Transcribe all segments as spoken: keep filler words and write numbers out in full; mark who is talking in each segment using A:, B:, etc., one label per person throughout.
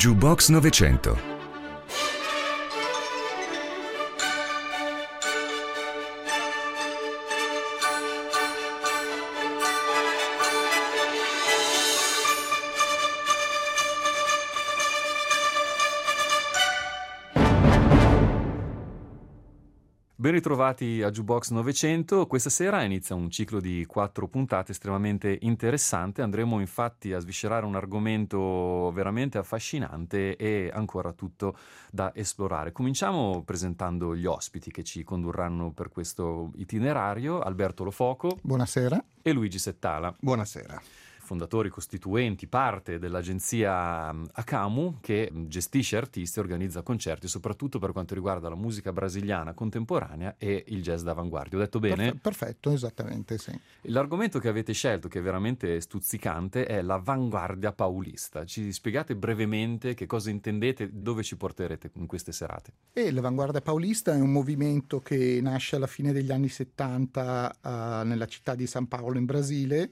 A: Jukebox novecento.
B: Ben ritrovati a Jukebox novecento. Questa sera inizia un ciclo di quattro puntate estremamente interessante. Andremo infatti a sviscerare un argomento veramente affascinante e ancora tutto da esplorare. Cominciamo presentando gli ospiti che ci condurranno per questo itinerario: Alberto Lofoco.
C: Buonasera.
B: E Luigi Settala.
D: Buonasera.
B: Fondatori, costituenti, parte dell'agenzia Acamu, che gestisce artisti e organizza concerti soprattutto per quanto riguarda la musica brasiliana contemporanea e il jazz d'avanguardia. Ho detto bene?
C: Perfe- perfetto, esattamente, sì.
B: L'argomento che avete scelto, che è veramente stuzzicante, è l'avanguardia paulista. Ci spiegate brevemente che cosa intendete, dove ci porterete in queste serate?
C: E l'avanguardia paulista è un movimento che nasce alla fine degli anni settanta uh, nella città di San Paolo in Brasile,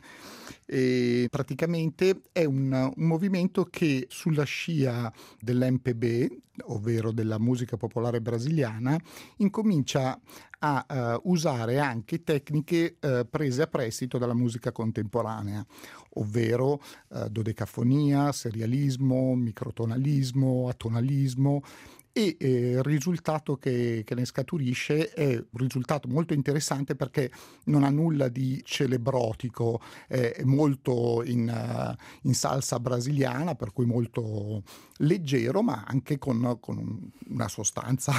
C: e praticamente è un, un movimento che sulla scia dell'M P B, ovvero della musica popolare brasiliana, incomincia a uh, usare anche tecniche uh, prese a prestito dalla musica contemporanea, ovvero uh, dodecafonia, serialismo, microtonalismo, atonalismo. E eh, il risultato che, che ne scaturisce è un risultato molto interessante, perché non ha nulla di celebrotico, è molto in, uh, in salsa brasiliana, per cui molto leggero, ma anche con, con una sostanza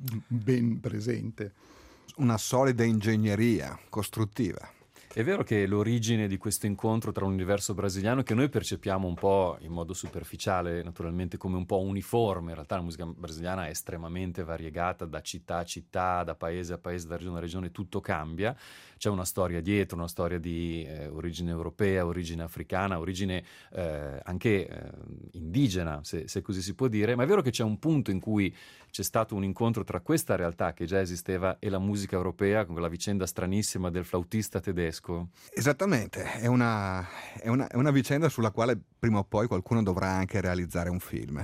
C: ben presente.
D: Una solida ingegneria costruttiva.
B: È vero che l'origine di questo incontro tra l'universo brasiliano, che noi percepiamo un po' in modo superficiale, naturalmente come un po' uniforme, in realtà la musica brasiliana è estremamente variegata, da città a città, da paese a paese, da regione a regione, tutto cambia. C'è una storia dietro, una storia di eh, origine europea, origine africana, origine eh, anche eh, indigena, se, se così si può dire, ma è vero che c'è un punto in cui c'è stato un incontro tra questa realtà che già esisteva e la musica europea, con quella vicenda stranissima del flautista tedesco.
D: Esattamente, è una, è una, è una vicenda sulla quale prima o poi qualcuno dovrà anche realizzare un film,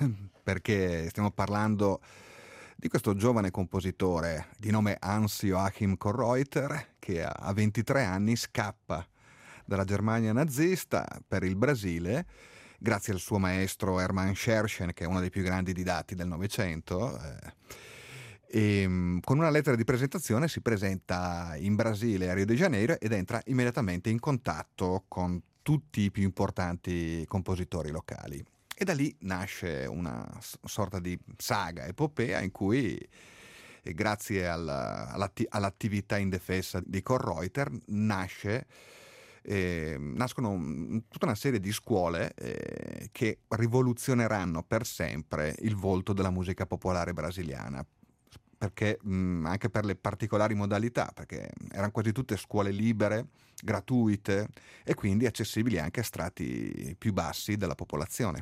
D: perché stiamo parlando di questo giovane compositore di nome Hans Joachim Konnreuter, che a ventitré anni scappa dalla Germania nazista per il Brasile, grazie al suo maestro Hermann Scherchen, che è uno dei più grandi didatti del Novecento. Eh, e con una lettera di presentazione si presenta in Brasile, a Rio de Janeiro, ed entra immediatamente in contatto con tutti i più importanti compositori locali. E da lì nasce una sorta di saga, epopea, in cui, grazie alla, all'atti, all'attività indefessa di Konnreuter, nasce Eh, nascono tutta una serie di scuole eh, che rivoluzioneranno per sempre il volto della musica popolare brasiliana, perché mh, anche per le particolari modalità, perché erano quasi tutte scuole libere, gratuite e quindi accessibili anche a strati più bassi della popolazione.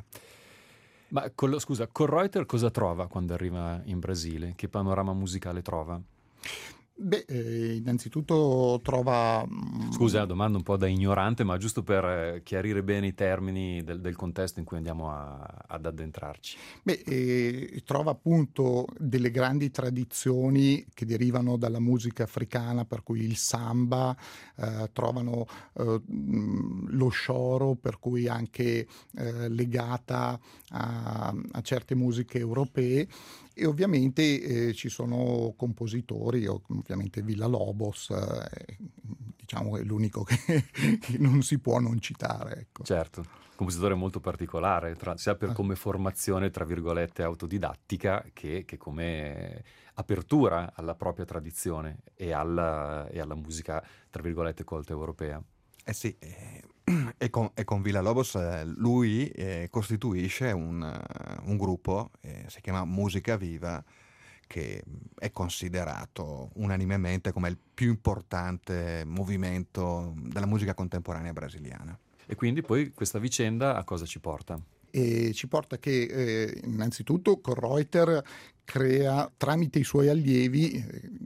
B: Ma con lo, scusa, Konnreuter cosa trova quando arriva in Brasile? Che panorama musicale trova?
C: Beh, eh, innanzitutto trova...
B: Scusa, domanda un po' da ignorante, ma giusto per eh, chiarire bene i termini del, del contesto in cui andiamo a, ad addentrarci.
C: Beh, eh, trova appunto delle grandi tradizioni che derivano dalla musica africana, per cui il samba, eh, trovano eh, lo shoro, per cui anche eh, legata a, a certe musiche europee. E ovviamente eh, ci sono compositori, ovviamente Villa-Lobos, eh, diciamo è l'unico che, che non si può non citare. Ecco.
B: Certo, compositore molto particolare, tra, sia per come formazione, tra virgolette, autodidattica, che, che come apertura alla propria tradizione e alla, e alla musica, tra virgolette, colta europea.
D: Eh sì, eh, e con, e con Villa-Lobos eh, lui eh, costituisce un, uh, un gruppo, eh, si chiama Musica Viva, che è considerato unanimemente come il più importante movimento della musica contemporanea brasiliana.
B: E quindi poi questa vicenda a cosa ci porta?
C: E ci porta che eh, innanzitutto Konnreuter crea tramite i suoi allievi, eh,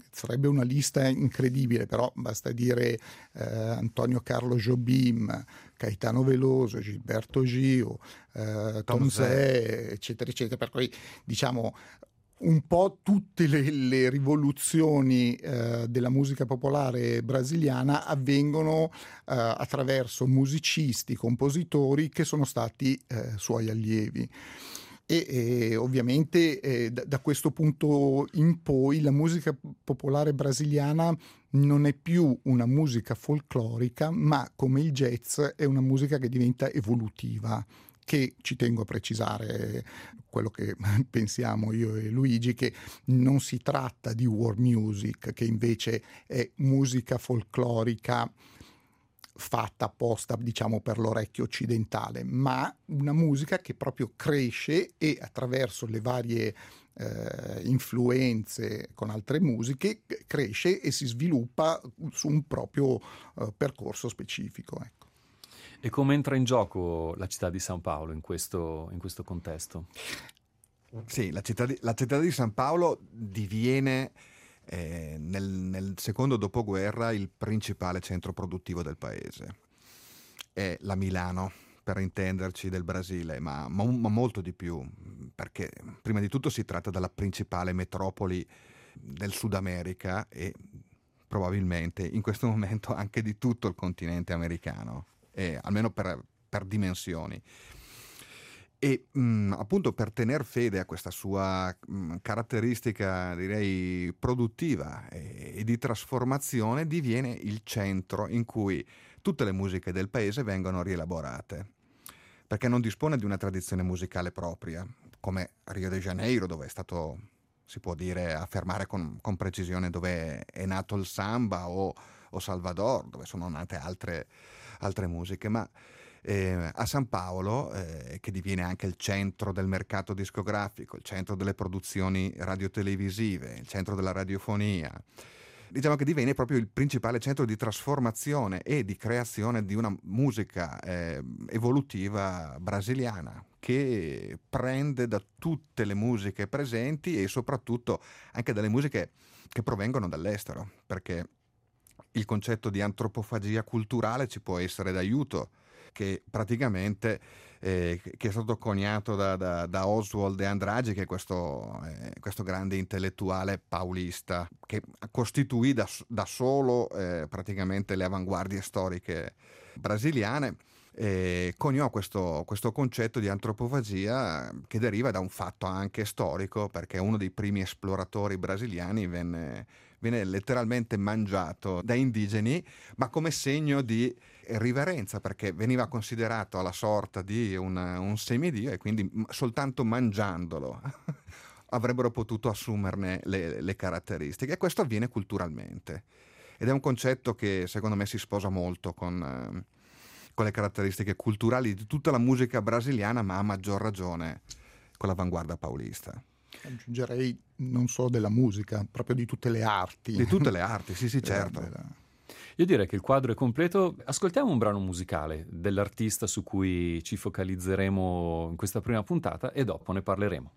C: sarebbe una lista incredibile, però basta dire eh, Antonio Carlo Jobim, Caetano Veloso, Gilberto Gio, eh, Tom Zé, eccetera, eccetera. Per cui diciamo un po' tutte le, le rivoluzioni eh, della musica popolare brasiliana avvengono eh, attraverso musicisti, compositori che sono stati eh, suoi allievi. E, e ovviamente eh, da, da questo punto in poi la musica popolare brasiliana non è più una musica folclorica, ma come il jazz è una musica che diventa evolutiva, che ci tengo a precisare quello che pensiamo io e Luigi, che non si tratta di world music, che invece è musica folclorica fatta apposta, diciamo, per l'orecchio occidentale, ma una musica che proprio cresce e attraverso le varie eh, influenze con altre musiche cresce e si sviluppa su un proprio eh, percorso specifico, ecco.
B: E come entra in gioco la città di San Paolo in questo, in questo contesto?
D: Sì, la città di, la città di San Paolo diviene eh, nel, nel secondo dopoguerra il principale centro produttivo del paese. È la Milano, per intenderci, del Brasile, ma, ma, ma molto di più, perché prima di tutto si tratta della principale metropoli del Sud America e probabilmente in questo momento anche di tutto il continente americano. Eh, almeno per, per dimensioni. E mh, appunto per tener fede a questa sua mh, caratteristica, direi, produttiva e, e di trasformazione, diviene il centro in cui tutte le musiche del paese vengono rielaborate, perché non dispone di una tradizione musicale propria, come Rio de Janeiro, dove è stato, si può dire, affermare con, con precisione dove è nato il samba, o, o Salvador, dove sono nate altre altre musiche, ma eh, a San Paolo, eh, che diviene anche il centro del mercato discografico, il centro delle produzioni radiotelevisive, il centro della radiofonia, diciamo che diviene proprio il principale centro di trasformazione e di creazione di una musica eh, evolutiva brasiliana, che prende da tutte le musiche presenti e soprattutto anche dalle musiche che provengono dall'estero, perché il concetto di antropofagia culturale ci può essere d'aiuto, che praticamente eh, che è stato coniato da, da, da Oswald de Andrade, che è questo, eh, questo grande intellettuale paulista, che costituì da, da solo eh, praticamente le avanguardie storiche brasiliane. E coniò questo, questo concetto di antropofagia, che deriva da un fatto anche storico, perché uno dei primi esploratori brasiliani venne, venne letteralmente mangiato da indigeni, ma come segno di riverenza, perché veniva considerato alla sorta di un, un semidio, e quindi soltanto mangiandolo avrebbero potuto assumerne le, le caratteristiche. E questo avviene culturalmente, ed è un concetto che secondo me si sposa molto con... Eh, con le caratteristiche culturali di tutta la musica brasiliana, ma a maggior ragione con l'avanguardia paulista.
C: Aggiungerei non solo della musica, proprio di tutte le arti.
D: Di tutte le arti, sì sì, certo.
B: Io direi che il quadro è completo. Ascoltiamo un brano musicale dell'artista su cui ci focalizzeremo in questa prima puntata e dopo ne parleremo.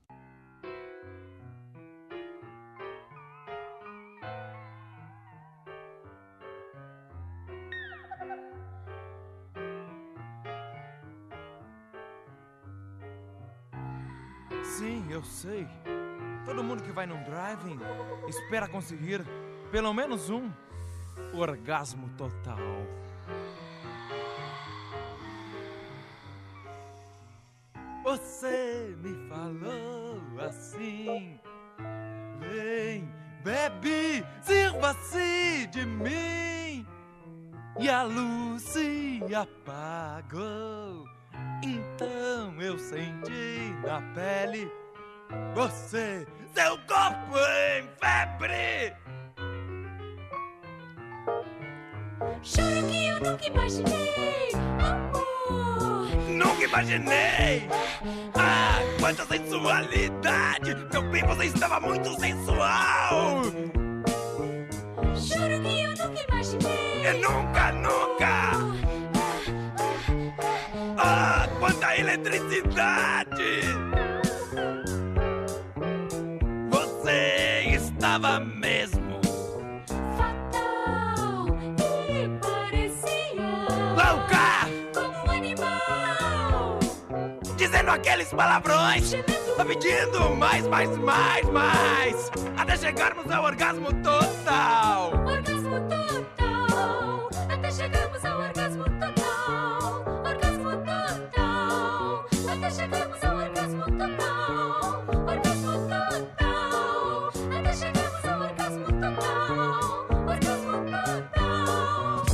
A: Sim, eu sei. Todo mundo que vai num driving espera conseguir pelo menos um orgasmo total. Você me falou assim: vem, bebe, sirva-se de mim. E a luz se apagou. Então eu senti na pele você, seu corpo em febre.
E: Juro que eu nunca imaginei, amor.
A: Nunca imaginei. Ah, quanta sensualidade. Meu bem, você estava muito sensual.
E: Juro que eu nunca imaginei.
A: Eu nunca, nunca. Ah, quanta eletricidade! Você estava mesmo dizendo aqueles palavrões, pedindo mais, mais, mais, mais, até chegarmos ao orgasmo total.
E: Orgasmo total, até chegarmos ao orgasmo total. Orgasmo total, até chegarmos ao orgasmo total. Orgasmo total, até chegarmos ao orgasmo total. Orgasmo total.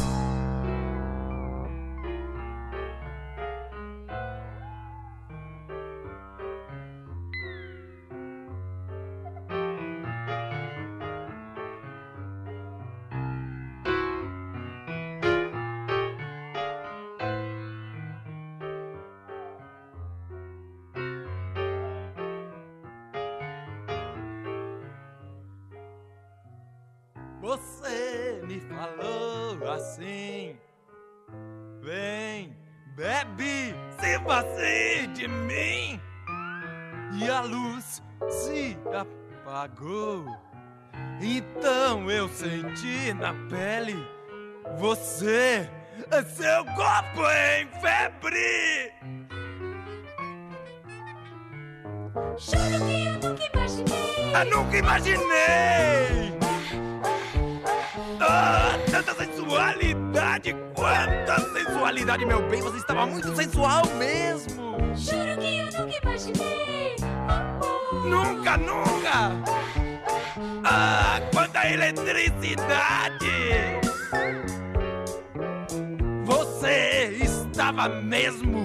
A: Você me falou assim: vem, bebe, se vacie de mim. E a luz se apagou. Então eu senti na pele você, seu corpo em febre.
E: Juro que eu nunca imaginei.
A: Eu nunca imaginei. Ah, tanta sensualidade, quanta sensualidade, meu bem, você estava muito sensual mesmo.
E: Juro que eu nunca imaginei. Amor.
A: Nunca, nunca. Ah, quanta eletricidade. Você estava mesmo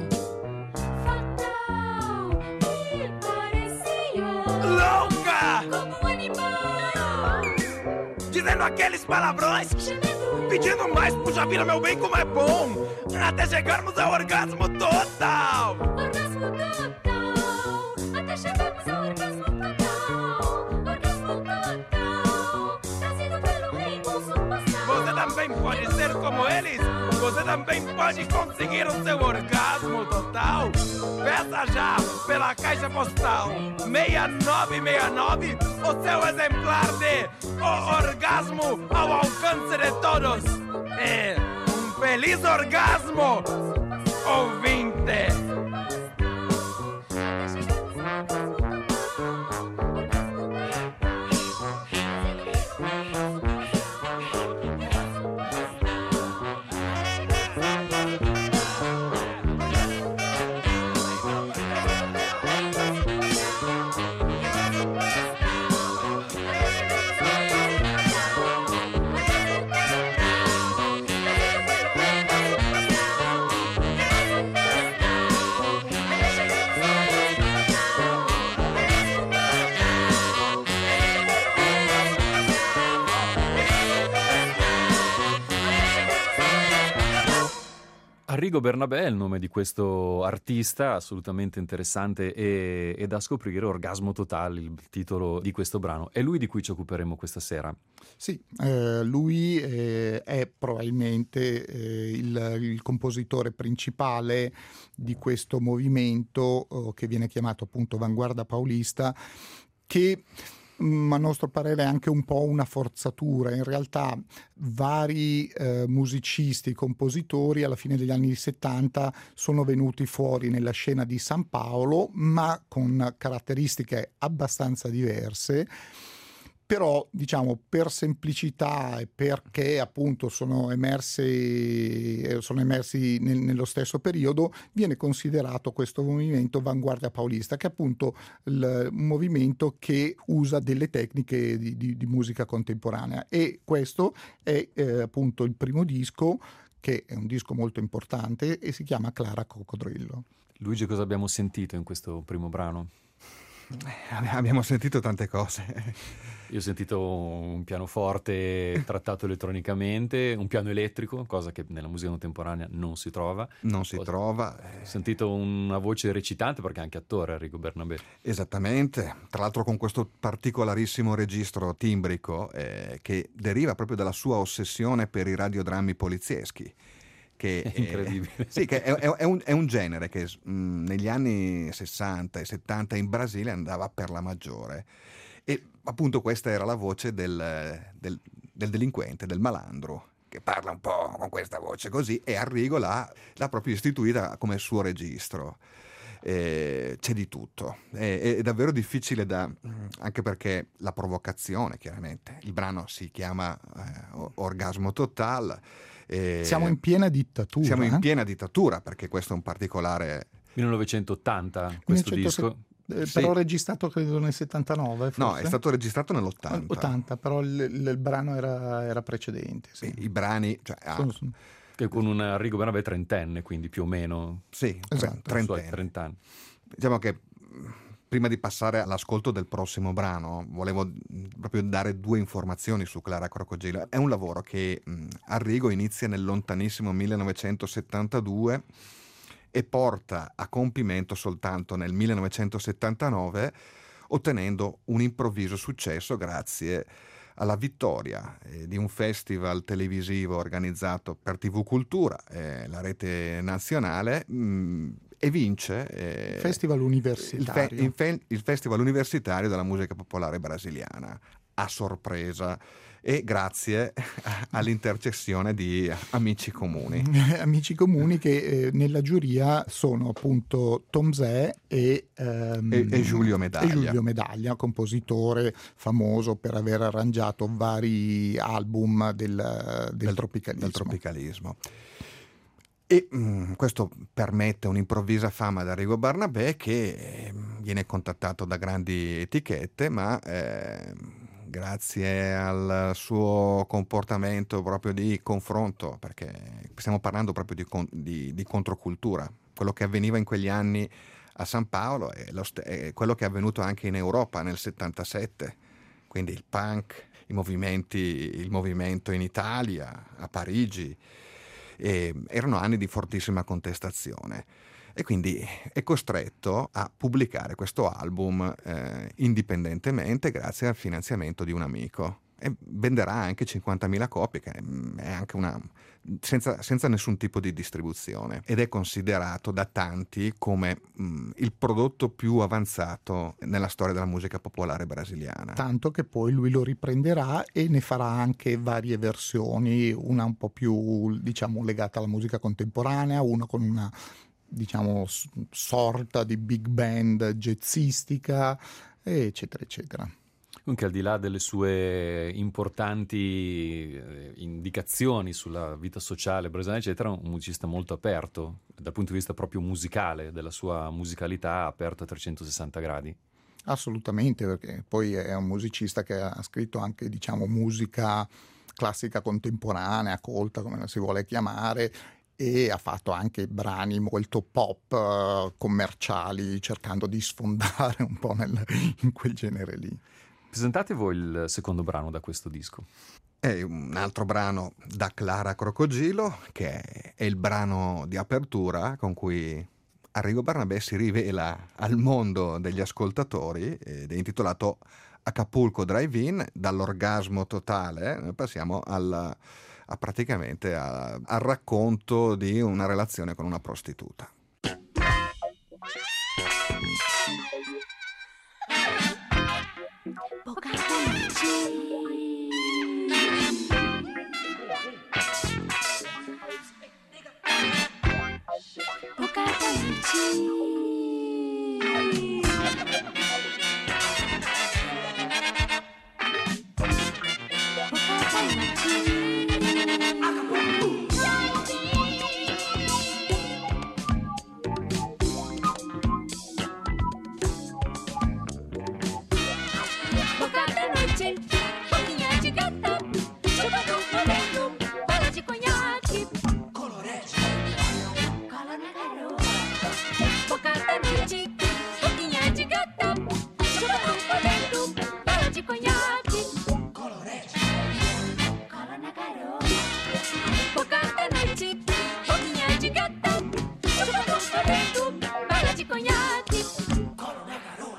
E: Fatal, me parecia
A: louca,
E: como um animal.
A: dizendo aqueles palavrões,
E: Gemendo,
A: pedindo mais, puxa vida, meu bem, como é bom, até chegarmos ao orgasmo total.
E: orgasmo total, até chegarmos ao orgasmo total. Orgasmo total, trazido pelo rei consumação.
A: Você também pode ser como eles. Você também pode conseguir o seu orgasmo total. Peça já pela caixa postal seis nove seis nove o seu exemplar de O Orgasmo ao alcance de todos. É um feliz orgasmo, ouvinte.
B: Arrigo Bernabé è il nome di questo artista assolutamente interessante e, e da scoprire, Orgasmo Totale, il titolo di questo brano. È lui di cui ci occuperemo questa sera.
C: Sì, eh, lui eh, è probabilmente eh, il, il compositore principale di questo movimento eh, che viene chiamato appunto Avanguardia Paulista, che a nostro parere è anche un po' una forzatura. In realtà vari eh, musicisti, compositori alla fine degli anni settanta sono venuti fuori nella scena di San Paolo, ma con caratteristiche abbastanza diverse. Però, diciamo, per semplicità e perché appunto sono emersi, sono emersi nel, nello stesso periodo, viene considerato questo movimento Avanguardia Paulista, che è appunto il, un movimento che usa delle tecniche di, di, di musica contemporanea. E questo è eh, appunto il primo disco, che è un disco molto importante e si chiama Clara Coccodrillo.
B: Luigi, cosa abbiamo sentito in questo primo brano?
D: Eh, abbiamo sentito tante cose.
B: Io ho sentito un pianoforte trattato elettronicamente, un piano elettrico, cosa che nella musica contemporanea non si trova.
D: Non si
B: ho,
D: trova.
B: Ho sentito una voce recitante, perché è anche attore Arrigo Bernabé.
D: Esattamente, tra l'altro con questo particolarissimo registro timbrico eh, che deriva proprio dalla sua ossessione per i radiodrammi polizieschi. Che
B: è incredibile.
D: È, sì, che è, è, è, un, è un genere che mh, negli anni sessanta e settanta in Brasile andava per la maggiore. E appunto questa era la voce del, del, del delinquente, del malandro, che parla un po' con questa voce così, e Arrigo l'ha, l'ha proprio istituita come suo registro. eh, c'è di tutto. È, è davvero difficile da, anche perché la provocazione, chiaramente, il brano si chiama eh, Orgasmo Total. Eh,
C: siamo in piena dittatura.
D: Siamo in
C: eh?
D: piena dittatura, perché questo è un particolare...
B: millenovecentottanta questo
C: millenovecento
B: disco.
C: Eh,
D: Sì.
C: Però registrato credo nel settantanove, forse?
D: No, è stato registrato nell'ottanta.
C: ottanta, però il, il- il brano era, era precedente. Sì.
D: I, i brani... Cioè, ah,
C: Sono- sono-
B: Che con un Arrigo Bernabé trentenne, quindi più o meno
D: sì,
C: Esatto.
D: tre-
B: suoi
D: trentenni.
B: trenta anni.
D: Diciamo che mh, prima di passare all'ascolto del prossimo brano, volevo mh, proprio dare due informazioni su Clara Crocogilo. È un lavoro che mh, Arrigo inizia nel lontanissimo millenovecentosettantadue e porta a compimento soltanto nel millenovecentosettantanove, ottenendo un improvviso successo grazie alla vittoria eh, di un festival televisivo organizzato per T V Cultura, eh, la rete nazionale, mh, e vince eh,
C: Festival
D: il,
C: universitario.
D: fe- il fe- il Festival Universitario della Musica Popolare Brasiliana, a sorpresa e grazie all'intercessione di amici comuni.
C: Amici comuni che eh, nella giuria sono appunto Tom Zé e, ehm,
D: E- e Giulio Medaglia.
C: e Giulio Medaglia, compositore famoso per aver arrangiato vari album del, del,
D: del
C: tropicalismo.
D: del tropicalismo. E mh, questo permette un'improvvisa fama ad Arrigo Barnabé, che eh, viene contattato da grandi etichette, ma eh, grazie al suo comportamento proprio di confronto, perché stiamo parlando proprio di, con- di- di controcultura, quello che avveniva in quegli anni a San Paolo è, lo st- è quello che è avvenuto anche in Europa nel settantasette, quindi il punk, i movimenti, il movimento in Italia, a Parigi. E erano anni di fortissima contestazione e quindi è costretto a pubblicare questo album eh, indipendentemente grazie al finanziamento di un amico, e venderà anche cinquantamila copie, che è anche una senza, senza nessun tipo di distribuzione, ed è considerato da tanti come mh, il prodotto più avanzato nella storia della musica popolare brasiliana.
C: Tanto che poi lui lo riprenderà e ne farà anche varie versioni, una un po' più, diciamo, legata alla musica contemporanea, una con una, diciamo, s- sorta di big band jazzistica, eccetera, eccetera.
B: Comunque, al di là delle sue importanti eh, indicazioni sulla vita sociale brasiliana, eccetera, un musicista molto aperto dal punto di vista proprio musicale, della sua musicalità, aperto a trecentosessanta gradi.
C: Assolutamente, perché poi è un musicista che ha scritto anche, diciamo, musica classica contemporanea, colta, come la si vuole chiamare, e ha fatto anche brani molto pop, eh, commerciali, cercando di sfondare un po' nel- in quel genere lì.
B: Presentate voi il secondo brano da questo disco.
D: È un altro brano da Clara Crocogilo, che è il brano di apertura con cui Arrigo Barnabé si rivela al mondo degli ascoltatori, ed è intitolato Acapulco Drive-In. Dall'orgasmo totale noi passiamo al, a praticamente a- al racconto di una relazione con una prostituta.
E: Poca noche. Poca noche, boquinha de gata, chuva no moreno, bola de conhaque, colorete, cola na garoa. Boca da noite, boquinha de gata, chuva no moreno, bola de conhaque, colorete, cola na garoa. Boca da noite, boquinha de gata, chuva no moreno, bola de conhaque, cola na garoa.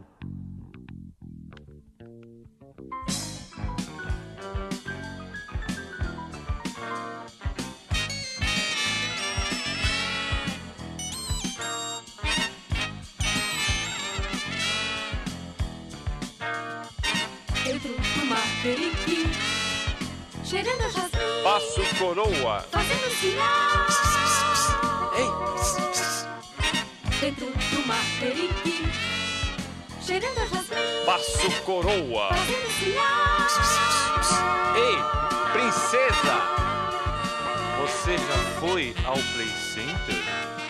E: Dentro do Maverick, cheirando a jasmim,
A: Passo coroa.
E: fazendo sinal.
A: Ei,
E: dentro do Maverick, cheirando a jasmim,
F: Passo coroa.
E: fazendo sinal.
F: Ei, princesa! Você já foi ao Play Center?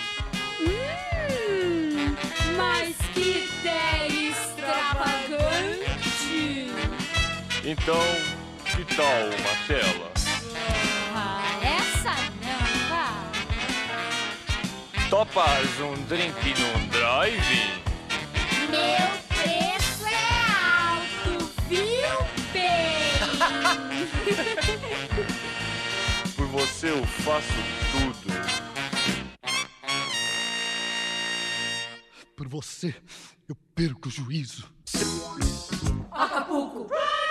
E: Hum, mas que ideia extravagante!
F: Então, que tal uma tela?
E: Ah, essa não, vá.
F: Topas um drink num drive-in?
E: Meu preço é alto, viu, bem?
F: Por você eu faço tudo.
C: Por você, eu perco o juízo.
E: Acapulco.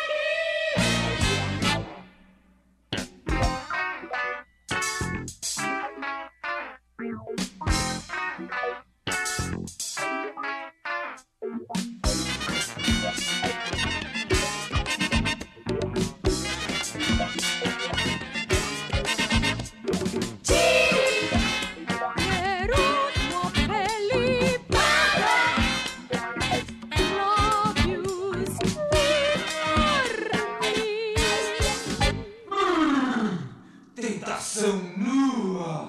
A: Tentação nua.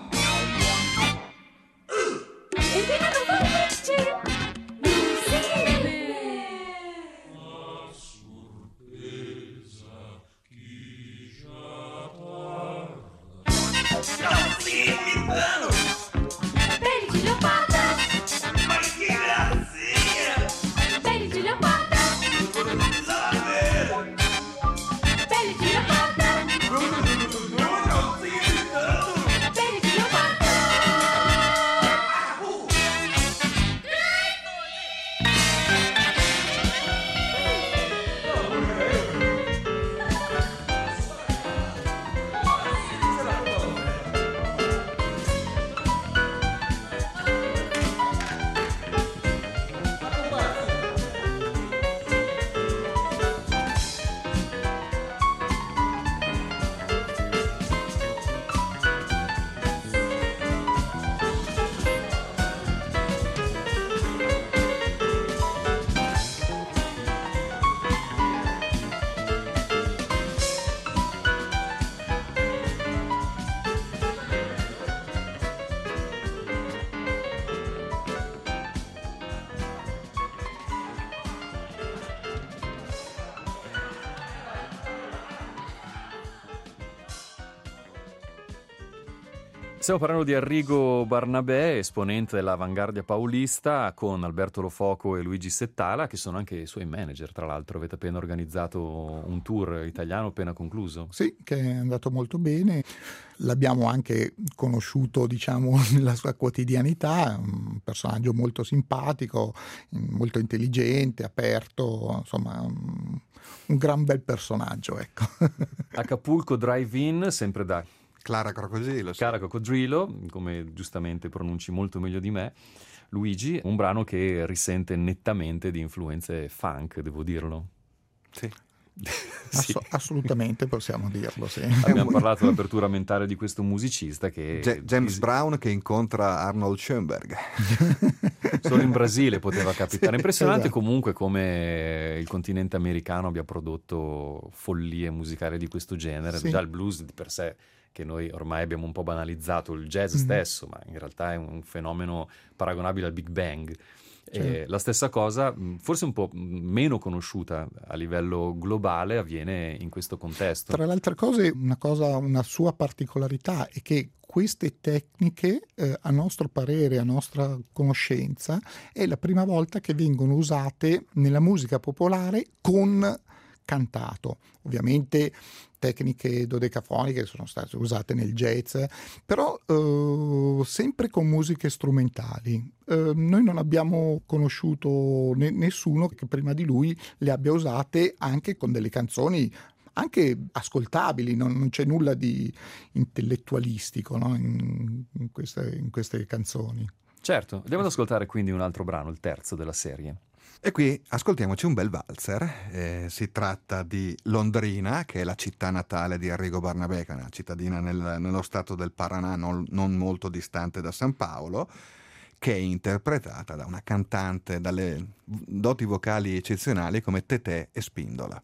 E: Empinando valente no cine. Pele de leopardo,
A: Mas que gracinha.
E: pele de leopardo,
A: Saber.
E: pele de leopardo, pele de leopardo.
B: Stiamo parlando di Arrigo Barnabé, esponente dell'avanguardia paulista, con Alberto Lofoco e Luigi Settala, che sono anche i suoi manager, tra l'altro. Avete appena organizzato un tour italiano appena concluso.
C: Sì, che è andato molto bene. L'abbiamo anche conosciuto, diciamo, nella sua quotidianità, un personaggio molto simpatico, molto intelligente, aperto, insomma, un, un gran bel personaggio, ecco.
B: Acapulco Drive-In, sempre da
D: Clara Crocodilo. Sì.
B: Cara Coccodrillo, come giustamente pronunci molto meglio di me, Luigi, un brano che risente nettamente di influenze funk, devo dirlo.
D: Sì.
B: Sì.
C: Ass- assolutamente possiamo dirlo, sì.
B: Abbiamo parlato dell'apertura mentale di questo musicista che
D: Ge- James Brown che incontra Arnold Schoenberg.
B: solo in Brasile poteva capitare.
C: Sì,
B: Impressionante
C: esatto.
B: comunque come il continente americano abbia prodotto follie musicali di questo genere.
C: Sì.
B: Già il blues di per sé, che noi ormai abbiamo un po' banalizzato, il jazz
C: Mm.
B: stesso, ma in realtà è un fenomeno paragonabile al Big Bang. E
C: Certo.
B: la stessa cosa, mh, forse un po' meno conosciuta a livello globale, avviene in questo contesto.
C: Tra le altre cose, una cosa, una sua particolarità è che queste tecniche, eh, a nostro parere, a nostra conoscenza, è la prima volta che vengono usate nella musica popolare con cantato. Ovviamente tecniche dodecafoniche sono state usate nel jazz, però eh, sempre con musiche strumentali. Eh, noi non abbiamo conosciuto ne- nessuno che prima di lui le abbia usate anche con delle canzoni anche ascoltabili, non, non c'è nulla di intellettualistico, no? in, in queste, in queste canzoni.
B: Certo, andiamo ad ascoltare quindi un altro brano, il terzo della serie.
D: E qui ascoltiamoci un bel valzer. Eh, si tratta di Londrina, che è la città natale di Arrigo Barnabé, che è una cittadina nel- nello stato del Paraná, non, non molto distante da San Paolo, che è interpretata da una cantante dalle doti vocali eccezionali come Tetè e Spindola.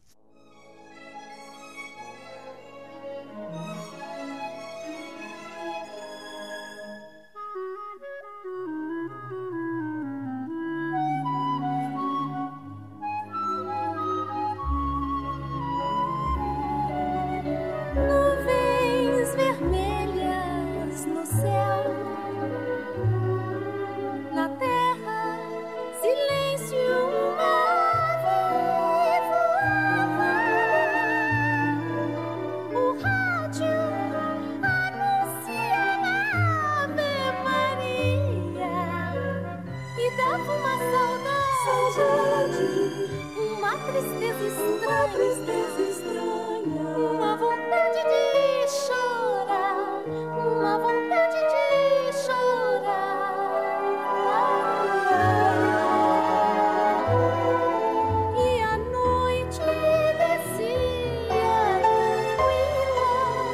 E: Nuvens vermelhas no céu, na terra silêncio, uma ave voava. O rádio anunciava Ave Maria e dava uma saudade, uma tristeza estranha, uma vontade de chorar, uma vontade de chorar. E a noite descia tranquila,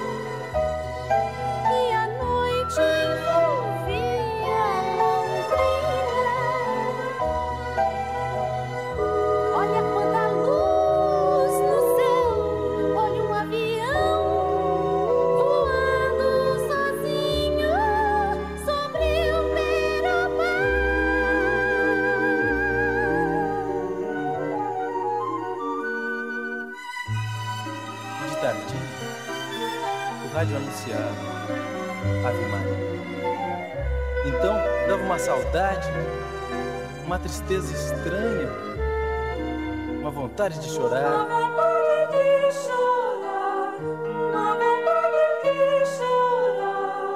E: e a noite envolvia Londrina. Olha quanta luz no céu, olha um avião voando sozinho sobre o Peroba.
G: De tarde, o rádio anunciava Ave Maria. Então dava uma saudade, uma tristeza estranha, uma vontade de chorar.
E: Uma vontade de chorar, uma vontade de chorar.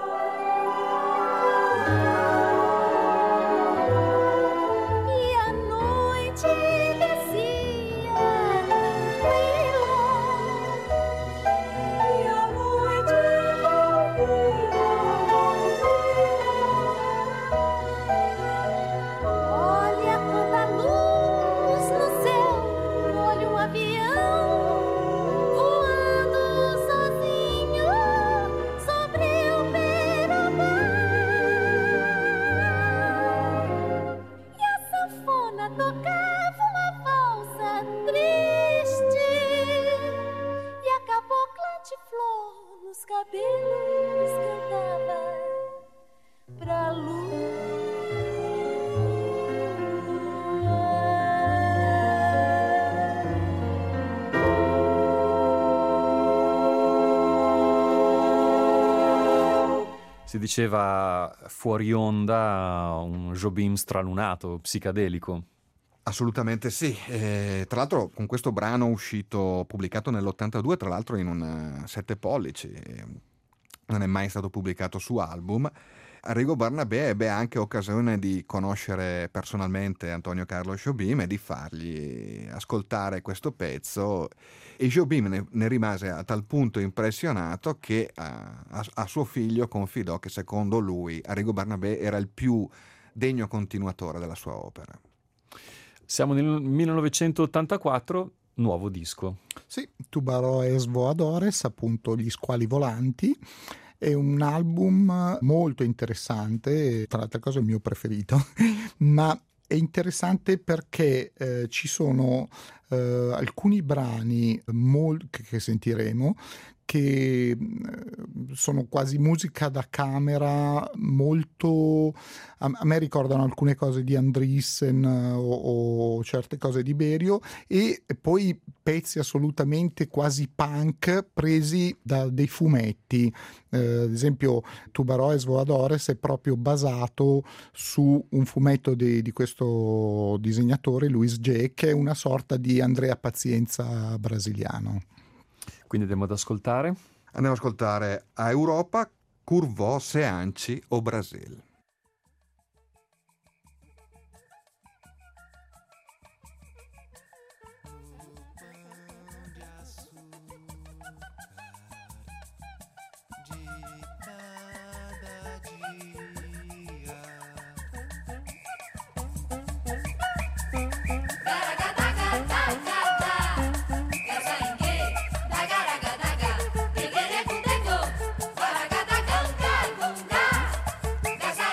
E: E a noite descia tranquila, e a noite envolvia Olha quanta luz no céu, olha um avião voando sozinho sobre o Peroba. E a sanfona tocava uma valsa triste, e a cabocla de flor nos cabelos cantava pra lua.
B: Si diceva fuori onda un Jobim stralunato, psicadelico.
D: Assolutamente sì, e, tra l'altro con questo brano uscito, pubblicato nell'ottantadue, tra l'altro in un sette pollici, non è mai stato pubblicato su album. Arrigo Barnabé ebbe anche occasione di conoscere personalmente Antonio Carlo Jobim e di fargli ascoltare questo pezzo, e Jobim ne, ne rimase a tal punto impressionato che a, a, a suo figlio confidò che secondo lui Arrigo Barnabé era il più degno continuatore della sua opera.
B: Siamo nel millenovecentottantaquattro, nuovo disco.
C: Sì, Tubarões Voadores, appunto Gli Squali Volanti. È un album molto interessante, tra le altre cose il mio preferito, ma è interessante perché eh, ci sono eh, alcuni brani mol- che sentiremo che eh, sono quasi musica da camera, molto a, a me ricordano alcune cose di Andriessen o, o certe cose di Berio, e poi pezzi assolutamente quasi punk presi da dei fumetti. Eh, ad esempio Tubarões Voadores è proprio basato su un fumetto di, di questo disegnatore Luis J, che è una sorta di Andrea Pazienza brasiliano.
B: Quindi andiamo ad ascoltare.
D: Andiamo ad ascoltare a Europa, Curvò Seanci o Brasil.
E: Gaza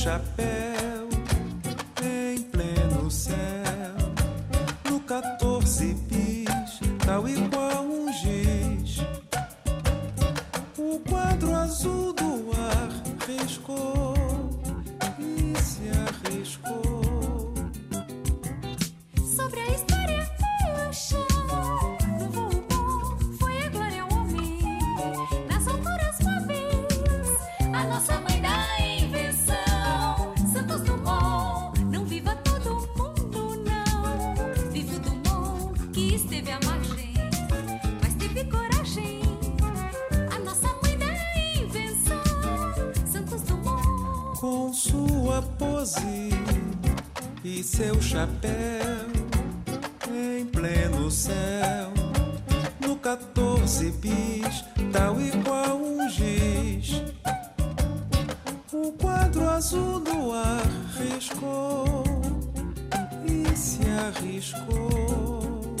H: chapéu em pleno céu, no quatorze bis, tal e qual um giz. O quadro azul do ar riscou e se arriscou
E: sobre a história e o chão. No voo bom foi a glória ao homem, nas alturas móveis, a nossa mãe da invenção. Santos Dumont, não viva todo mundo não. Vive o Dumont que esteve à margem, mas teve coragem. A nossa mãe da invenção. Santos Dumont,
H: com sua pose e seu chapéu em pleno céu, no quatorze bis, tal e qual um giz. O quadro azul do ar riscou e se arriscou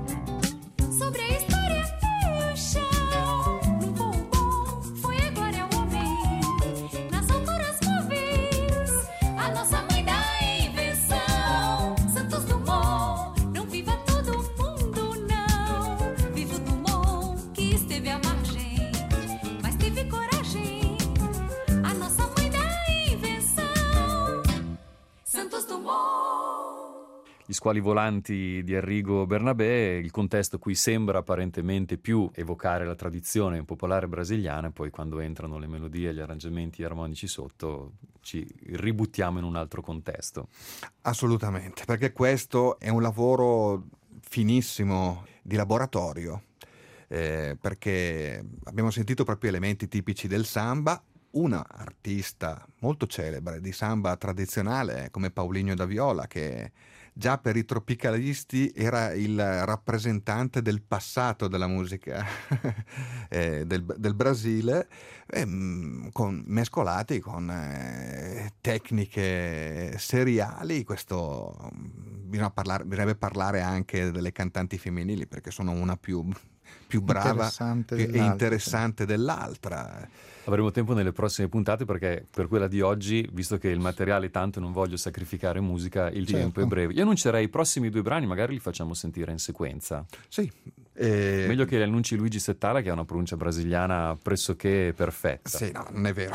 E: sobre a história e o chão. No voo bom foi a glória ao homem, nas alturas móveis, a nossa mãe da invenção. Santos Dumont, não viva todo mundo não. Viva o Dumont que esteve à margem, mas teve coragem. A nossa mãe da invenção. Santos Dumont.
B: Gli squali volanti di Arrigo Bernabé, il contesto qui sembra apparentemente più evocare la tradizione popolare brasiliana, poi quando entrano le melodie, gli arrangiamenti armonici sotto, ci ributtiamo in un altro contesto.
D: Assolutamente, perché questo è un lavoro finissimo di laboratorio, eh, perché abbiamo sentito proprio elementi tipici del samba. Una artista molto celebre di samba tradizionale come Paulinho da Viola, che già per i tropicalisti era il rappresentante del passato della musica eh, del, del Brasile, eh, con, mescolati con eh, tecniche seriali. Questo bisogna parlare, bisognerebbe parlare anche delle cantanti femminili, perché sono una più, più brava
C: Interessante
D: e
C: dell'altra,
D: interessante dell'altra.
B: Avremo tempo nelle prossime puntate, perché per quella di oggi, visto che il materiale è tanto e non voglio sacrificare musica, il
C: Certo.
B: tempo è breve. Io annuncerei i prossimi due brani, magari li facciamo sentire in sequenza.
D: Sì. eh,
B: Meglio che li annunci Luigi Settala, che ha una pronuncia brasiliana pressoché perfetta.
D: Sì, no, non è vero.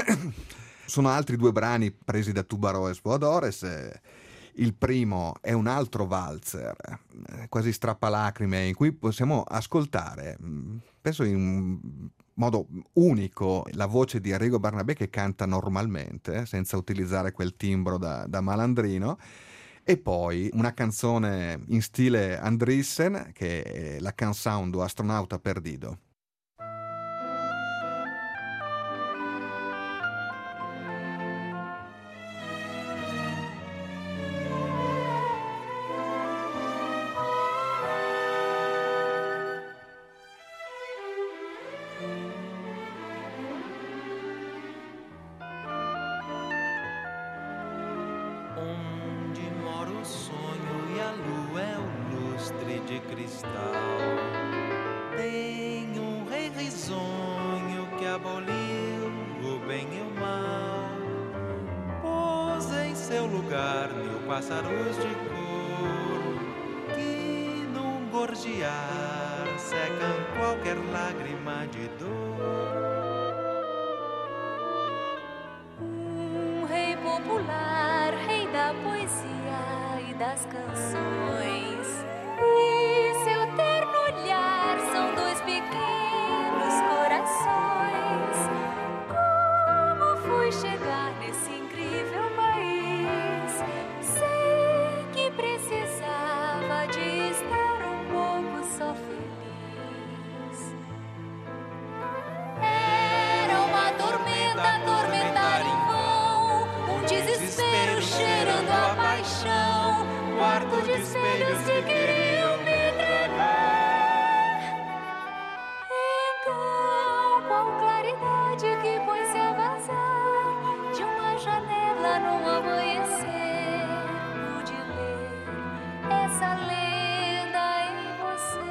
D: Sono altri due brani presi da Tubarões Voadores. eh, Il primo è un altro valzer, eh, quasi strappalacrime, in cui possiamo ascoltare, mh, penso in modo unico, la voce di Arrigo Barnabé, che canta normalmente, senza utilizzare quel timbro da, da malandrino, e poi una canzone in stile Andriessen, che è la Canção do Astronauta Perdido.
H: onde mora o sonho e a lua é o lustre de cristal. Tem um rei risonho que aboliu o bem e o mal, pôs em seu lugar mil pássaros de cor que num gorjear secam qualquer lágrima de dor.
E: Um rei popular, rei da poesia e das canções, e seu terno olhar são dois pequenos corações. Como fui chegar nesse incrível país? Sei que precisava de estar um pouco só feliz. Era uma tormenta, atormentar em vão, um desespero cheirando a paixão, quarto de espelhos que queriam me tragar. Então, qual claridade que pôs-se a vazar de uma janela num amanhecer, pude ler essa lenda em você.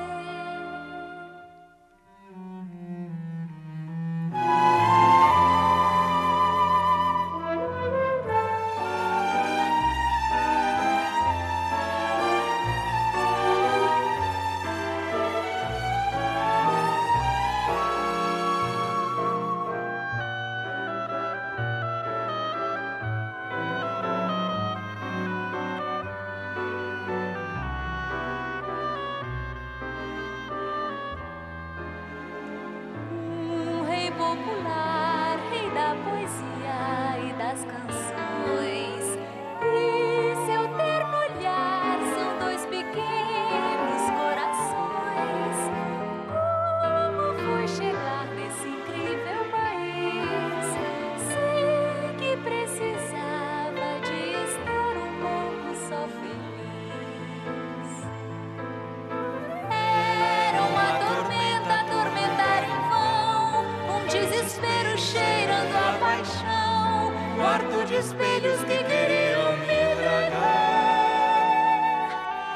H: quarto de espelhos que queriam me tragar.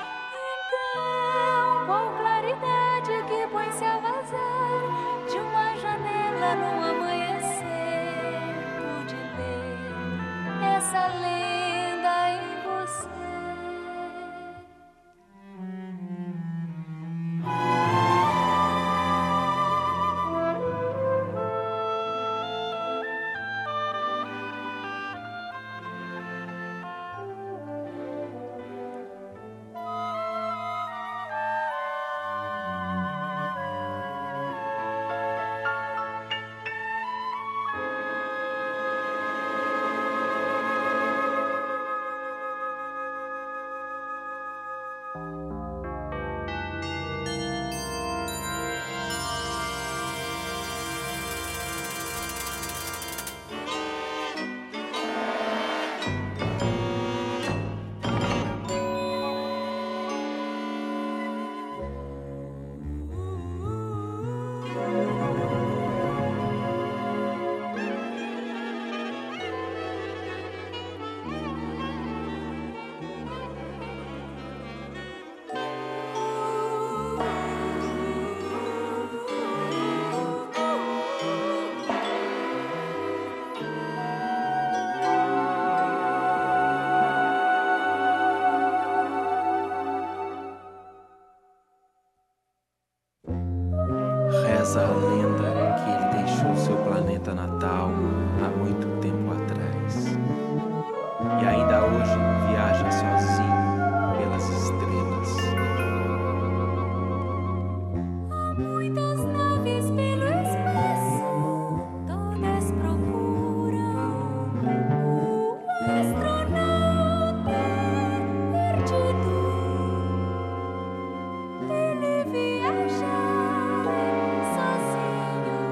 E: Então, com claridade que põe-se a vazar de uma janela no amanhecer, pude ler essa lenda em você.
H: Reza a lenda que ele deixou seu planeta natal há muito tempo atrás. E ainda hoje viaja sozinho pelas estrelas.
E: Há muitas naves pelo espaço, todas procuram o astronauta perdido. Ele viaja sozinho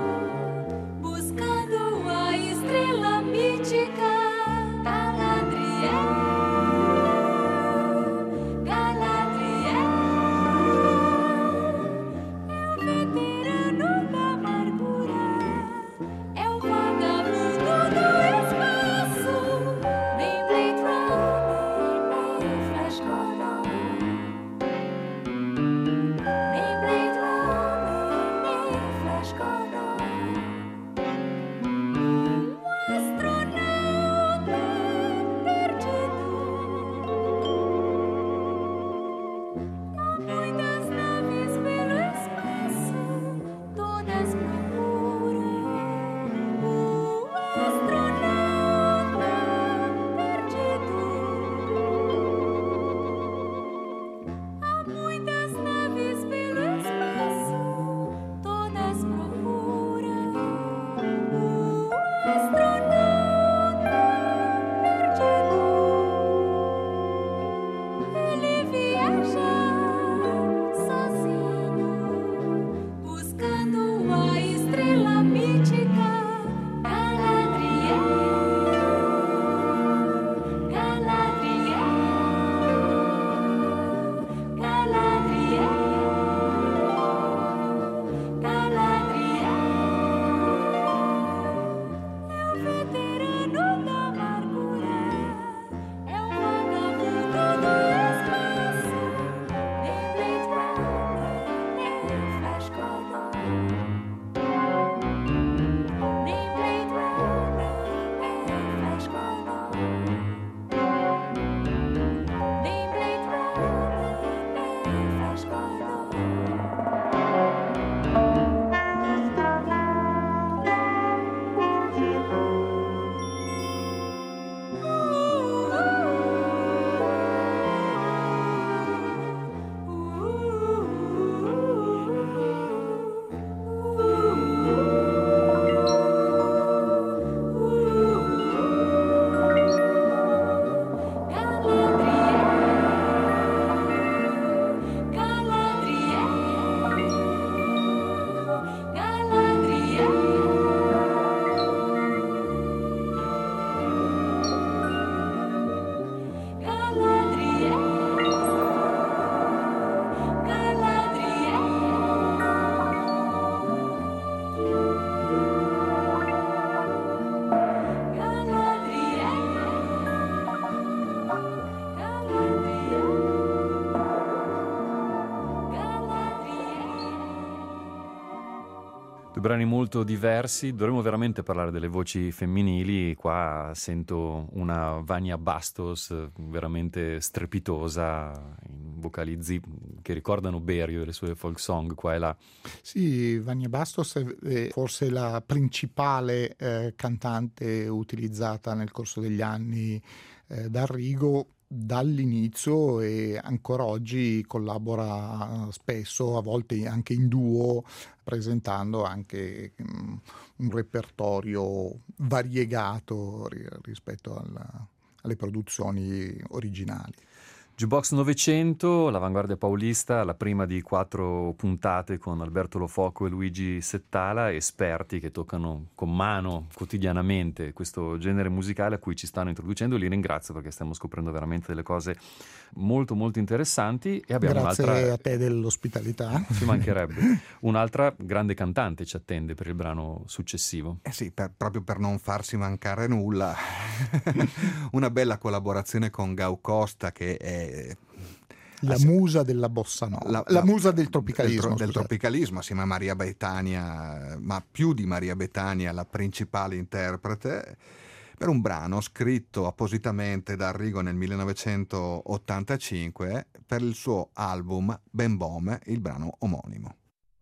B: Due brani molto diversi, dovremmo veramente parlare delle voci femminili. Qua sento una Vania Bastos veramente strepitosa, in vocalizzi che ricordano Berio e le sue folk song qua e là.
C: Sì, Vania Bastos è forse la principale eh, cantante utilizzata nel corso degli anni eh, da Arrigo dall'inizio, e ancora oggi collabora spesso, a volte anche in duo, presentando anche um, un repertorio variegato rispetto alla, alle produzioni originali.
B: Jukebox Novecento, l'avanguardia paulista, la prima di quattro puntate con Alberto Lofoco e Luigi Settala, esperti che toccano con mano quotidianamente questo genere musicale a cui ci stanno introducendo. Li ringrazio perché stiamo scoprendo veramente delle cose molto molto interessanti. E abbiamo
C: Grazie
B: un'altra...
C: a te dell'ospitalità.
B: Ci mancherebbe. Un'altra grande cantante ci attende per il brano successivo.
D: Eh sì, per, proprio per non farsi mancare nulla, una bella collaborazione con Gau Costa, che è
C: la musa della bossa nova, la, la, la musa del tropicalismo,
D: del, del tropicalismo assieme a Maria Betania, ma più di Maria Betania la principale interprete, per un brano scritto appositamente da Arrigo nel millenovecentottantacinque per il suo album Ben Bome, il brano omonimo.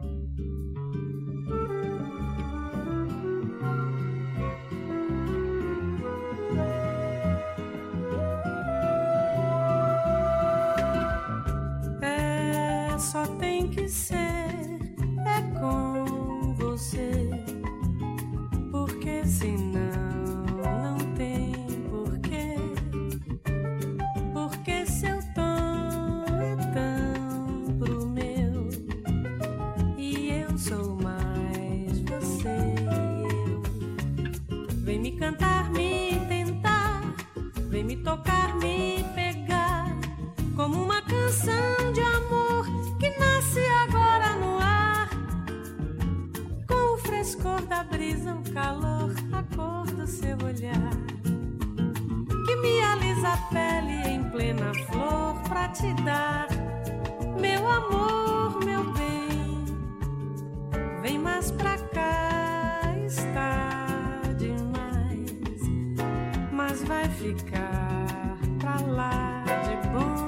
I: Só tem que ser, é com você, porque senão não tem porquê, porque seu tom é tão pro meu, e eu sou mais você e eu. Vem me cantar, me tentar, vem me tocar, me pegar, como uma canção de amor que nasce agora no ar, com o frescor da brisa, o calor, a cor do seu olhar, que me alisa a pele em plena flor pra te dar, meu amor, meu bem. Vem mais pra cá, está demais, mas vai ficar pra lá de bom.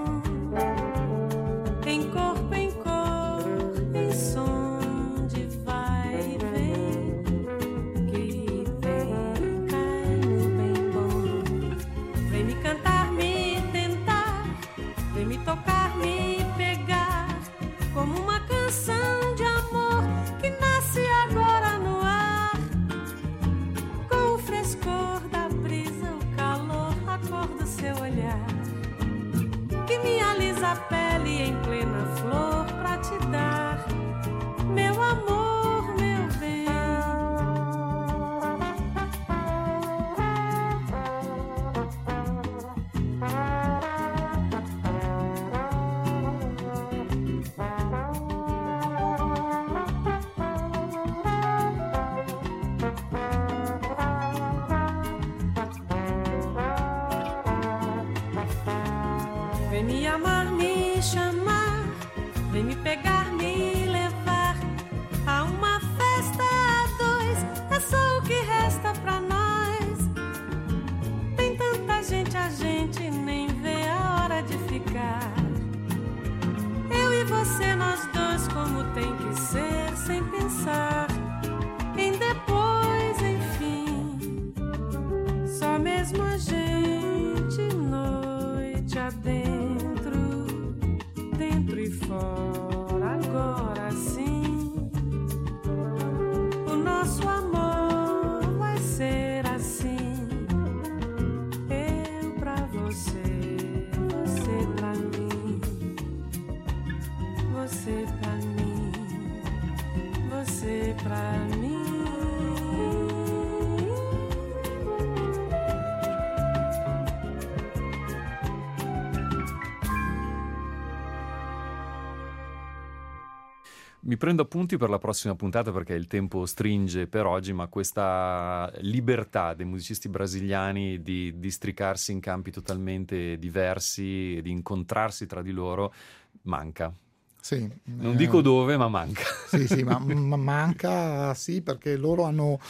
I: Em corpo, em cor, em som de vai e vem, que vem, cai no bem bom. Vem me cantar, me tentar, vem me tocar, me pegar, como uma canção de amor que nasce agora no ar, com o frescor da brisa, o calor, a cor do seu olhar, que me alisa a pele em plena flor pra te dar, meu amor, meu bem. Vem me amar, me chamar, vem me pegar, me levar a uma festa a dois, é só o que resta pra nós. Tem tanta gente, a gente nem vê a hora de ficar. Eu e você, nós dois, como tem que ser, sem pensar em depois, enfim. Só mesmo a gente, noite adentro, dentro e fora, agora sim. O nosso amor vai ser assim. Eu pra você, você pra mim, você pra mim, você pra mim.
B: Mi prendo appunti per la prossima puntata perché il tempo stringe per oggi, ma questa libertà dei musicisti brasiliani di districarsi in campi totalmente diversi e di incontrarsi tra di loro manca.
C: Sì,
B: Non
C: eh,
B: dico dove, ma manca.
C: Sì, sì, ma, ma manca, sì, perché loro hanno,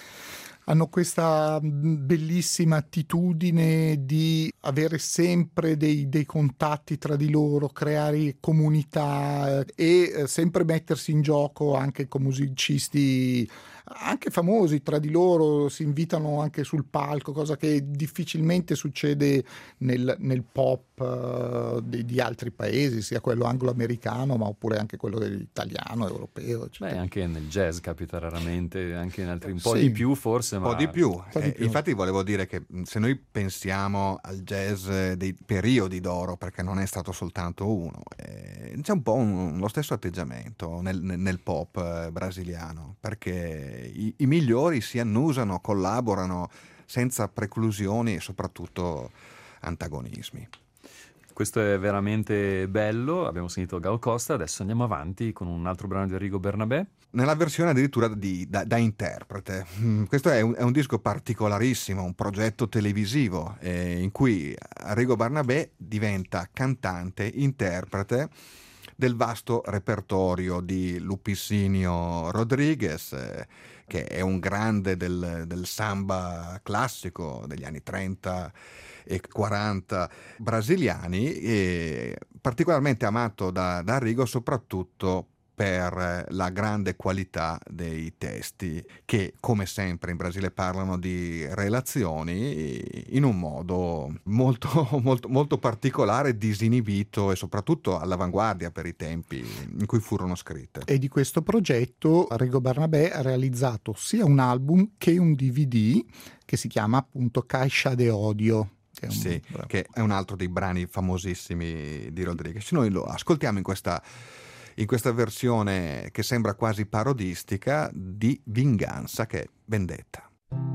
C: hanno questa bellissima attitudine di avere sempre dei, dei contatti tra di loro, creare comunità eh, e eh, sempre mettersi in gioco anche con musicisti anche famosi tra di loro, si invitano anche sul palco, cosa che difficilmente succede nel, nel pop uh, di, di altri paesi, sia quello anglo-americano ma oppure anche quello italiano, europeo, eccetera.
B: Beh, anche nel jazz capita raramente, anche in altri un po'
C: Sì.
B: di più forse,
D: Un
B: ma
D: po' di più.
C: po' di
D: Eh,
C: più.
D: infatti volevo dire che mh, se noi pensiamo al jazz eh, dei periodi d'oro, perché non è stato soltanto uno, eh, c'è un po' un- lo stesso atteggiamento nel, nel- nel pop eh, brasiliano, perché i, i migliori si annusano, collaborano senza preclusioni e soprattutto antagonismi.
B: questo è veramente bello. Abbiamo sentito Gal Costa, adesso andiamo avanti con un altro brano di Arrigo Bernabé.
D: Nella versione addirittura di- da, da interprete. Mm, Questo è un, è un disco particolarissimo, un progetto televisivo eh, in cui Arrigo Barnabé diventa cantante, interprete del vasto repertorio di Lupicínio Rodrigues, eh, che è un grande del, del samba classico degli anni trenta e quaranta brasiliani, e particolarmente amato da, da Arrigo soprattutto per la grande qualità dei testi che, come sempre in Brasile, parlano di relazioni in un modo molto, molto, molto particolare, disinibito e soprattutto all'avanguardia per i tempi in cui furono scritte.
C: E di questo progetto Arrigo Bernabé ha realizzato sia un album che un D V D che si chiama appunto Caixa de Odio. Che è un,
D: Sì, che è un altro dei brani famosissimi di Rodrigues. Noi lo ascoltiamo in questa in questa versione che sembra quasi parodistica di Vinganza, che è Vendetta.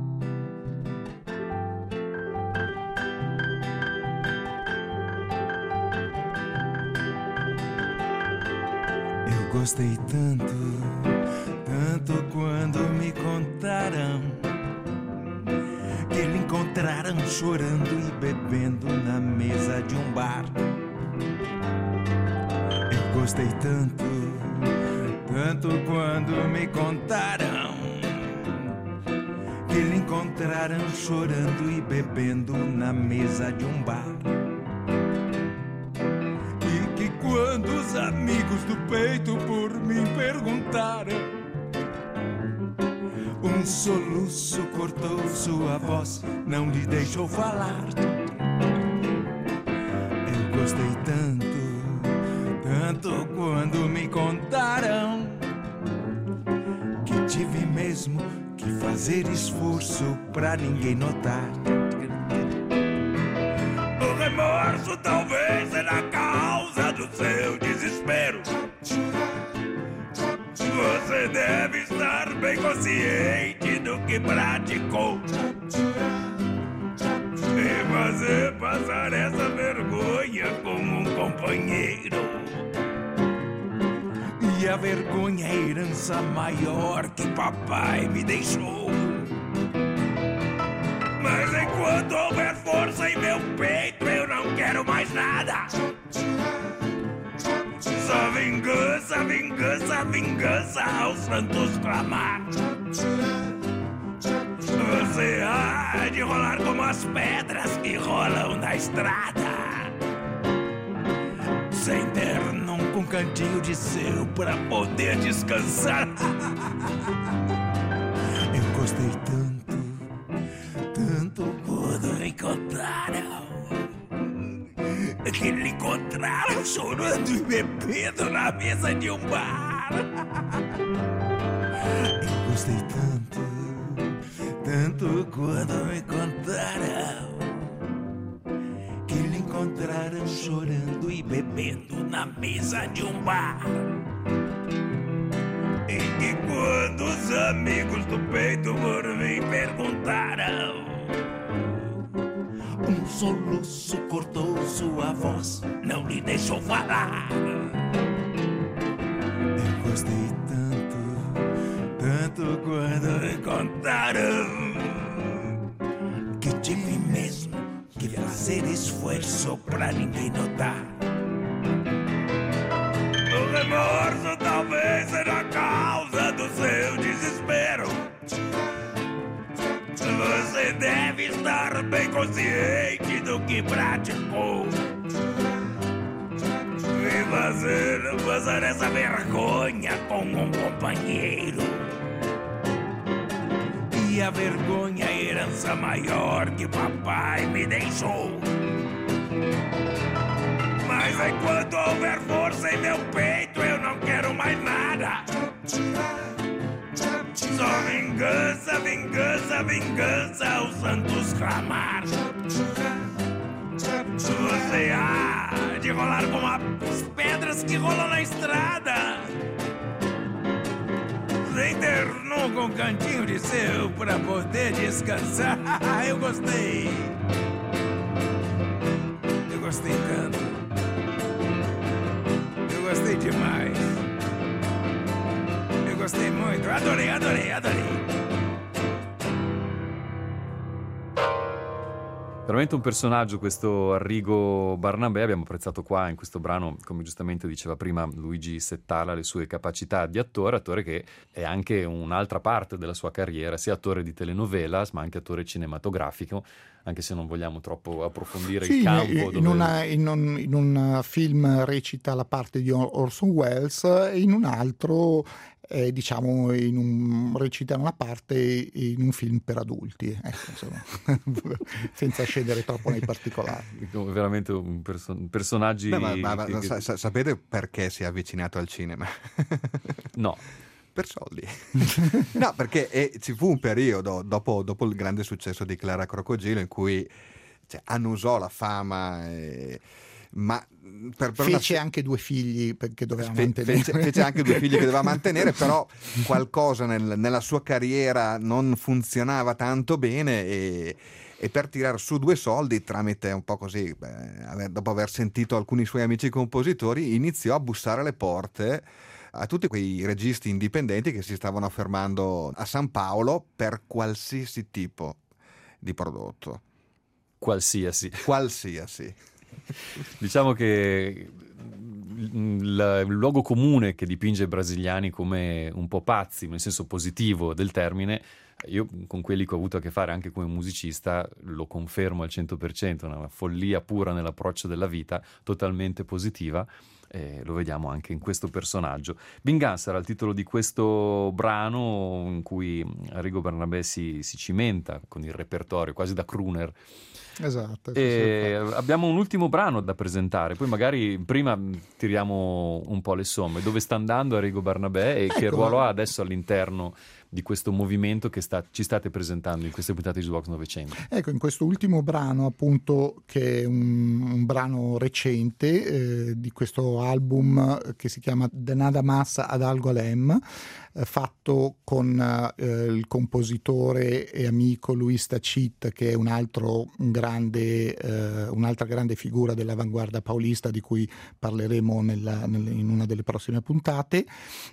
H: Eu gostei tanto, tanto quando me contaram que lhe encontraram chorando e bebendo na mesa de um bar. Eu gostei tanto, tanto quando me contaram que lhe encontraram chorando e bebendo na mesa de um bar. E que quando os amigos do peito por mim perguntaram, um soluço cortou sua voz, não lhe deixou falar. Eu gostei tanto, tanto quando me contaram que tive mesmo que fazer esforço pra ninguém notar.
A: O remorso talvez era a causa do seu desespero. Você deve estar bem consciente do que praticou e fazer passar essa vergonha como um companheiro.
H: E a vergonha é a herança maior que papai me deixou.
A: Mas enquanto houver força em meu peito, eu não quero mais nada. Só vingança, vingança, vingança aos santos clamar. Você há de rolar como as pedras que rolam na estrada, sem ter nunca um cantinho de seu pra poder descansar.
H: Eu gostei tanto, tanto quando me contaram
A: Que lhe encontraram chorando e bebendo na mesa de um bar.
H: Eu gostei tanto, tanto quando me contaram
A: Que lhe encontraram chorando e bebendo na mesa de um bar. E que quando os amigos do peito por mim perguntaram,
H: um soluço cortou sua voz,
A: não lhe deixou falar.
H: eu gostei tanto, tanto quando me
A: Contaram
H: que tive mesmo que fazer esforço pra ninguém notar.
A: o remorso talvez seja a causa do seu desespero. Você deve estar bem consciente do que praticou. E fazer passar essa vergonha com um companheiro. E a vergonha é a herança maior que papai me deixou. Mas enquanto houver força em meu peito, eu não quero mais nada. Só vingança, vingança, vingança, os santos clamar. Você há de rolar como as pedras que rolam na estrada, sem ter nunca um cantinho de seu pra poder descansar. Eu gostei. Eu gostei tanto. Eu gostei demais. Eu gostei muito. Adorei, adorei, adorei.
B: Veramente un personaggio questo Arrigo Barnabé. Abbiamo apprezzato qua in questo brano, come giustamente diceva prima Luigi Settala, le sue capacità di attore, attore che è anche un'altra parte della sua carriera, sia attore di telenovelas ma anche attore cinematografico, anche se non vogliamo troppo approfondire
C: sì,
B: il campo.
C: In,
B: dove...
C: in, una, in, un, in un film recita la parte di Orson Welles e in un altro eh, diciamo in un, recita una parte in un film per adulti, ecco, insomma, senza scendere troppo nei particolari.
B: Veramente un perso- personaggi...
D: No, ma, ma, ma
B: che...
D: sa- sapete perché si è avvicinato al cinema?
B: No.
D: Per soldi. No, perché eh, ci fu un periodo dopo, dopo il grande successo di Clara Crocodilo in cui cioè, annusò la fama, eh, ma per, per
C: fece
D: una...
C: anche due figli perché doveva
D: Fe-
C: mantenere.
D: Fece, fece anche due figli che doveva mantenere, però qualcosa nel, nella sua carriera non funzionava tanto bene e, e per tirare su due soldi tramite un po' così, beh, dopo aver sentito alcuni suoi amici compositori, iniziò a bussare alle porte a tutti quei registi indipendenti che si stavano affermando a San Paolo per qualsiasi tipo di prodotto.
B: Qualsiasi.
D: Qualsiasi.
B: Diciamo che il, il luogo comune che dipinge i brasiliani come un po' pazzi, nel senso positivo del termine, io con quelli che ho avuto a che fare anche come musicista lo confermo al cento per cento, una follia pura nell'approccio della vita, totalmente positiva. E lo vediamo anche in questo personaggio. Bingan sarà il titolo di questo brano in cui Arrigo Barnabé si, si cimenta con il repertorio quasi da crooner.
C: Esatto.
B: E abbiamo un ultimo brano da presentare, poi magari prima tiriamo un po' le somme. Dove sta andando Arrigo Barnabé e ecco, che ruolo ha adesso all'interno di questo movimento che sta, ci state presentando in queste puntate di Jukebox novecento?
C: Ecco, in questo ultimo brano, appunto, che è un, un brano recente eh, di questo album che si chiama De Nada Más ad Algolem, eh, fatto con eh, il compositore e amico Luis Tacit, che è un altro grande, eh, un'altra grande figura dell'avanguardia paulista di cui parleremo nella, nel, in una delle prossime puntate,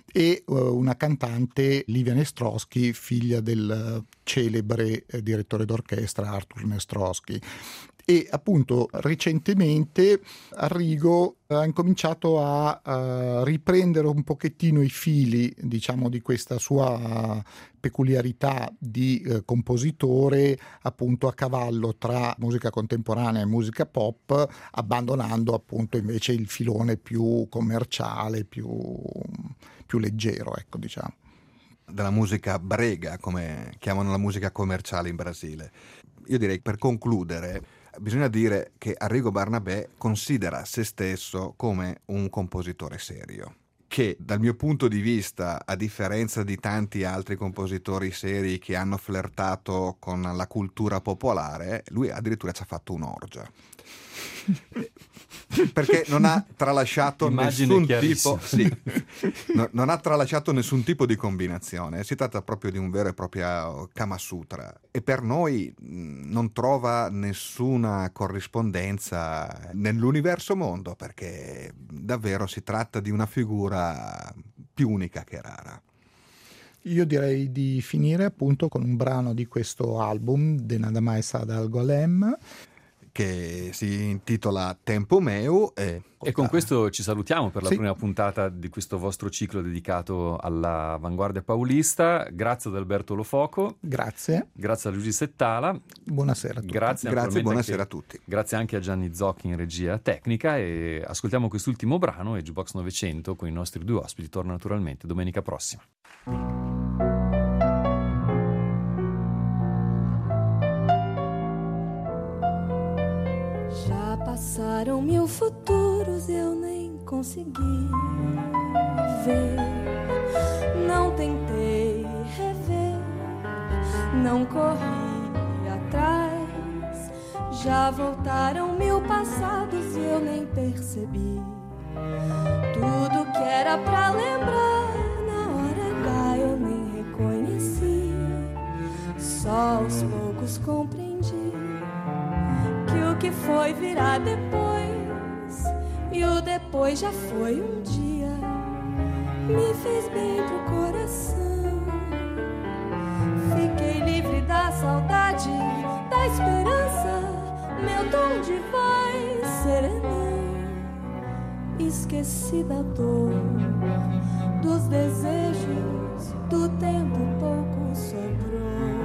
C: e uh, una cantante, Livia Nestrowski, figlia del celebre eh, direttore d'orchestra Artur Nestrowski. E appunto recentemente Arrigo ha incominciato a, a riprendere un pochettino i fili, diciamo, di questa sua peculiarità di eh, compositore, appunto a cavallo tra musica contemporanea e musica pop, abbandonando appunto invece il filone più commerciale, più, più leggero, ecco, diciamo.
D: Della musica brega, come chiamano la musica commerciale in Brasile. Io direi, per concludere, bisogna dire che Arrigo Barnabé considera se stesso come un compositore serio, che dal mio punto di vista, a differenza di tanti altri compositori seri che hanno flirtato con la cultura popolare, lui addirittura ci ha fatto un'orgia. Perché non ha tralasciato
B: Immagine
D: nessun tipo sì, no, non ha tralasciato nessun tipo di combinazione. Si tratta proprio di un vero e proprio Kama Sutra, e per noi mh, non trova nessuna corrispondenza nell'universo mondo, perché davvero si tratta di una figura più unica che rara.
C: Io direi di finire appunto con un brano di questo album, De Nada Más ad Algolem,
D: che si intitola Tempo Meu. E,
B: e con questo ci salutiamo per la
C: Sì.
B: prima puntata di questo vostro ciclo dedicato all'avanguardia paulista. Grazie ad Alberto Lofoco.
C: Grazie.
B: Grazie a Luigi Settala.
C: Buonasera a tutti.
B: Grazie,
D: Grazie, buonasera
B: anche,
D: a tutti.
B: Grazie anche a Gianni Zocchi in regia tecnica, e ascoltiamo quest'ultimo brano e Jukebox novecento con i nostri due ospiti torna naturalmente domenica prossima.
I: Já passaram mil futuros, eu nem consegui ver. Não tentei rever, não corri atrás. Já voltaram mil passados e eu nem percebi. Tudo que era pra lembrar, na hora H eu nem reconheci. Só aos poucos compreendi que o que foi virá depois, e o depois já foi um dia. Me fez bem pro coração. Fiquei livre da saudade, da esperança. Meu tom de voz serenão. Esqueci da dor, dos desejos, do tempo pouco sobrou.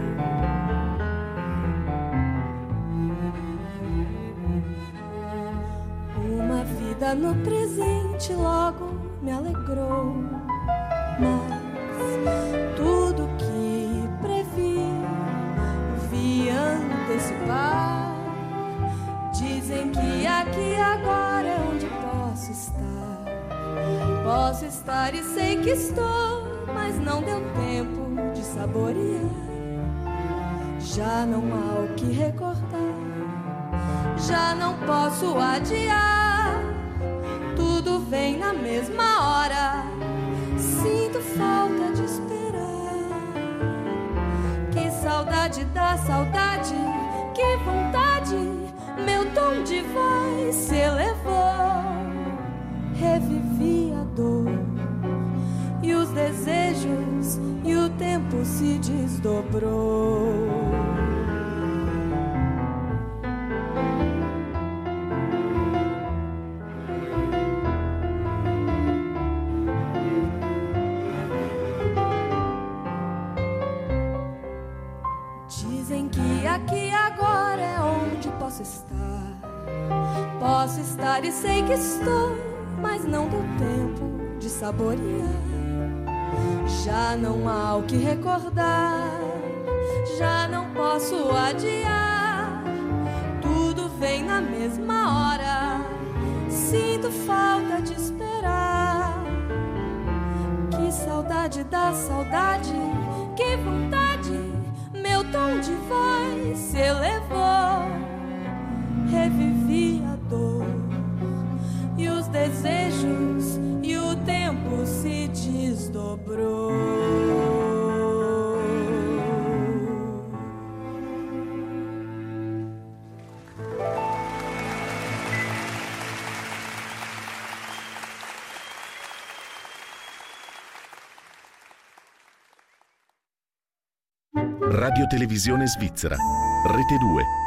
I: Uma vida no presente logo me alegrou, mas tudo que previ, vi antecipar. Dizem que aqui agora é onde posso estar. Posso estar e sei que estou, mas não deu tempo de saborear. Já não há o que recordar, já não posso adiar. Tudo vem na mesma hora, sinto falta de esperar. Que saudade da saudade, que vontade. Meu tom de voz se elevou, revivi a dor e os desejos, e o tempo se desdobrou. Dizem que aqui agora é onde posso estar. Posso estar e sei que estou, mas não deu tempo de saborear. Já não há o que recordar, já não posso adiar. Tudo vem na mesma hora, sinto falta de esperar. Que saudade da saudade, que vontade. Meu tom de voz se elevou, revivi a dor e os desejos, e o tempo se desdobrou.
J: Radio Televisione Svizzera, Rete due.